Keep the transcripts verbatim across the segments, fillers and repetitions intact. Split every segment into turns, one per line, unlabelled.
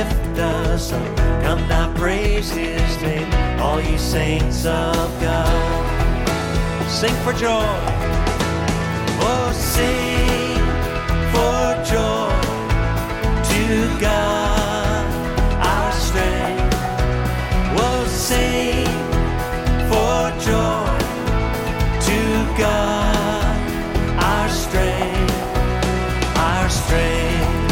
lift us up. Come now, praise his name, all ye saints of God. Sing for joy. Oh, sing for joy to God, our strength. Oh, sing for joy to God, our strength, our strength.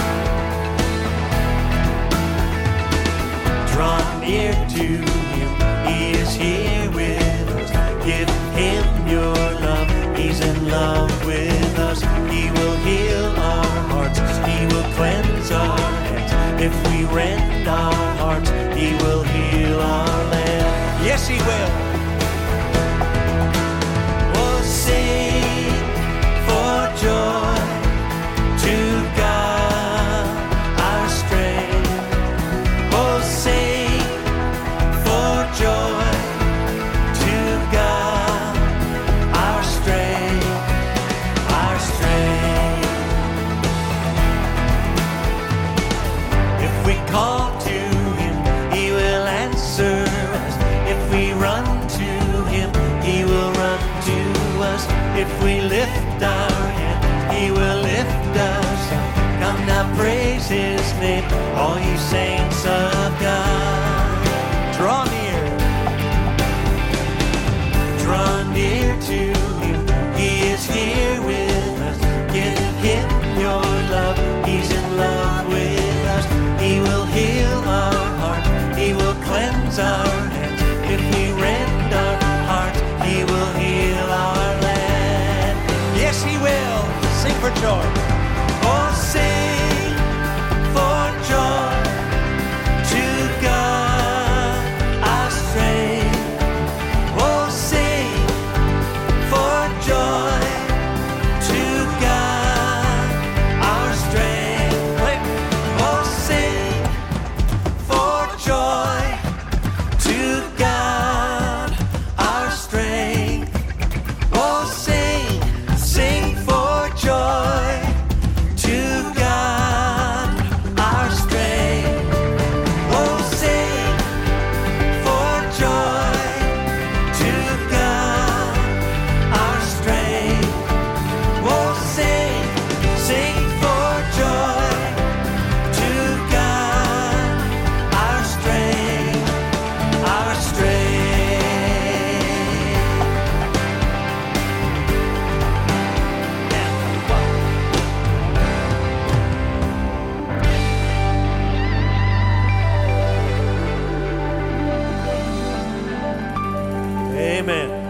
Draw near to him, he is here with us. Give him your love, he's in love with us. He will heal our hearts, he will cleanse our hands. If we rend our hearts, he will heal our land. Yes, he will. Oh, sing for joy to God, our strength. Oh, sing for joy to God, our strength, our strength. If we call to him, he will answer us. If we run to him, he will run to us. If we lift our hand, he will lift us up. Come now, praise his name, all ye saints of God. Draw near, draw near to him, he is here with us. Give him your love, he's in love with us. He will heal our heart, he will cleanse our hands. If we rend our heart, he will heal our land. Yes, he will. Sing for joy. Oh, sing for joy to God, our strength. Oh, sing for joy to God, our strength. Wait. Oh, sing for joy to God, our strength. Oh, sing, sing for joy to God, our strength. Oh, sing for joy to God, our strength. Oh, sing, sing for joy to God, our strength, our strength. Amen.